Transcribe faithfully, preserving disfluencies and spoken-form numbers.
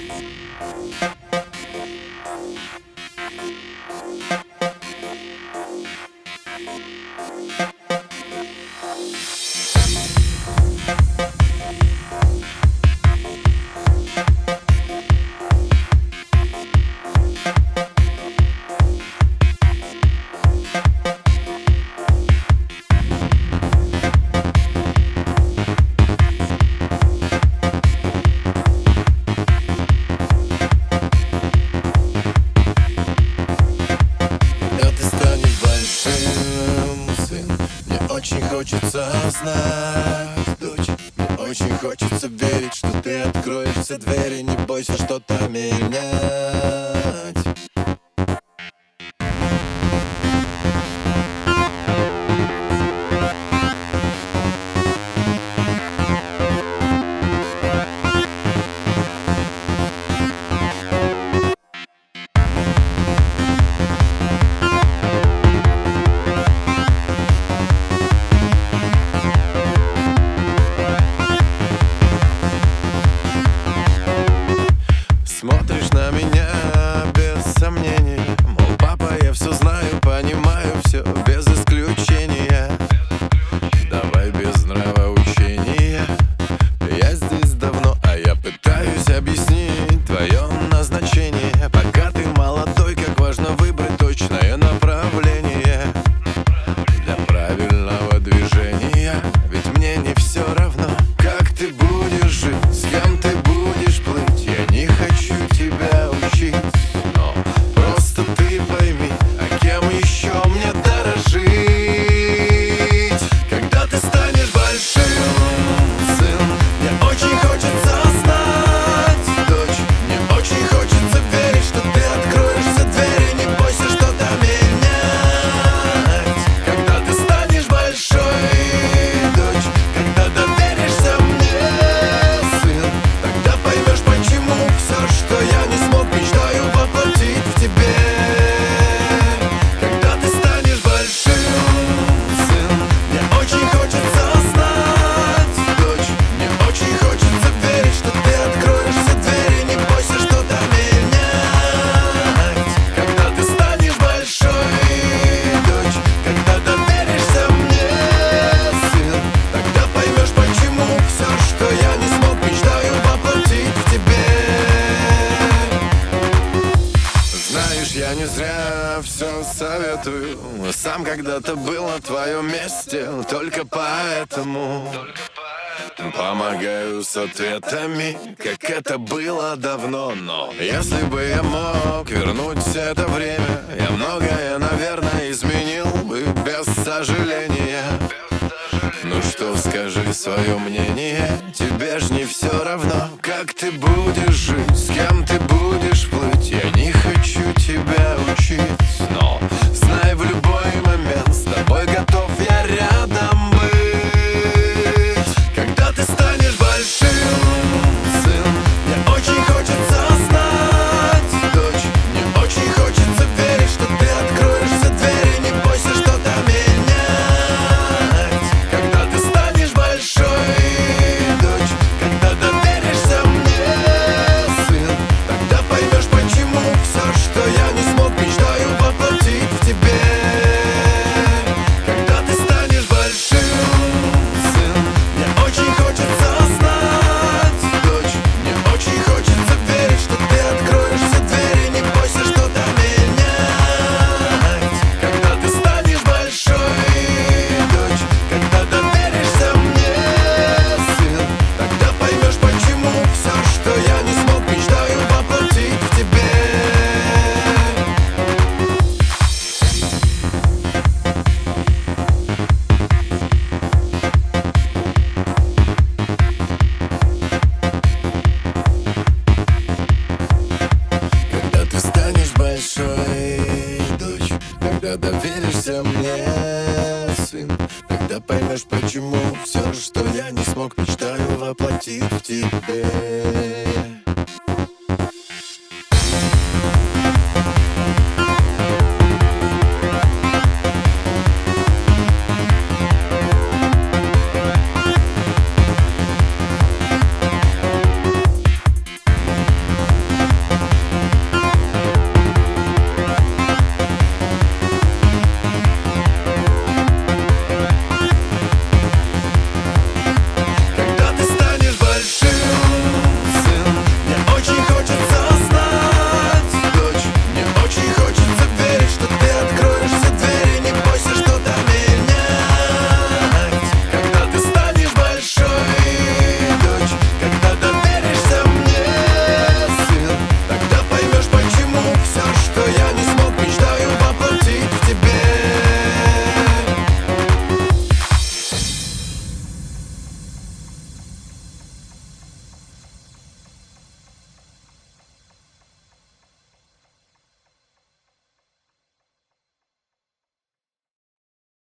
Очень хочется знать, дочь. Мне очень хочется верить, что ты откроешь все двери. Не бойся что-то менять. Смотришь на меня без сомнений, мол, папа, я все знаю, понимаю все без исключения. Давай без нравоучения. Я здесь давно, а я пытаюсь объяснить твое назначение. Пока ты молодой, как важно выбрать точное направление для правильного движения. Ведь мне не все равно, как ты будешь жить, с кем ты будешь плыть. Я не хочу тебя учить, но просто ты пойми, а кем еще мне дорожить, когда ты станешь большим, сын. Мне очень хочется знать, дочь. Мне очень хочется верить, что ты откроешь все двери. Не бойся что-то менять, когда ты станешь большой, дочь. Когда доверишься мне, сын, тогда поймешь, почему все, что я не смог, мечтаю воплотить в тебе. Когда ты станешь большим, сын. Мне очень хочется знать, дочь. Мне очень хочется верить, что ты откроешь все двери. Не бойся что-то менять, когда ты станешь большой, дочь. Когда доверишься мне, сын, тогда поймешь, почему все, что я не смог, мечтаю воплотить в тебе. Знаешь, я не зря все советую. Сам когда-то был на твоем месте, только поэтому помогаю с ответами, как это было давно. Но если бы я мог вернуть это время, я многое, наверное, изменил бы без сожаления. Ну что, скажи свое мнение. Тебе ж не все равно, как ты будешь жить, с кем ты будешь плыть. Я не хочу тебя учить, но знай, в любой момент с тобой готов я рядом быть. Когда ты станешь большим, сын. Мне очень хочется знать, дочь. Мне очень хочется верить, что ты откроешь все двери. Не бойся что-то менять, когда ты станешь большой, дочь. Когда доверишься мне, сын, тогда поймешь, почему все, что я не смог, мечтаю воплотить в тебе. Когда ты станешь большим, сын. Мне очень хочется знать, дочь. Мне очень хочется верить, что ты откроешь все двери. Не бойся что-то менять, когда ты станешь большой, дочь. Когда доверишься мне, сын, тогда поймешь, почему все, что я не смог, мечтаю воплотить в тебе. Когда ты станешь большой, дочь. Когда доверишься мне, сын, тогда поймешь, почему все, что я не смог, мечтаю воплотить в тебе.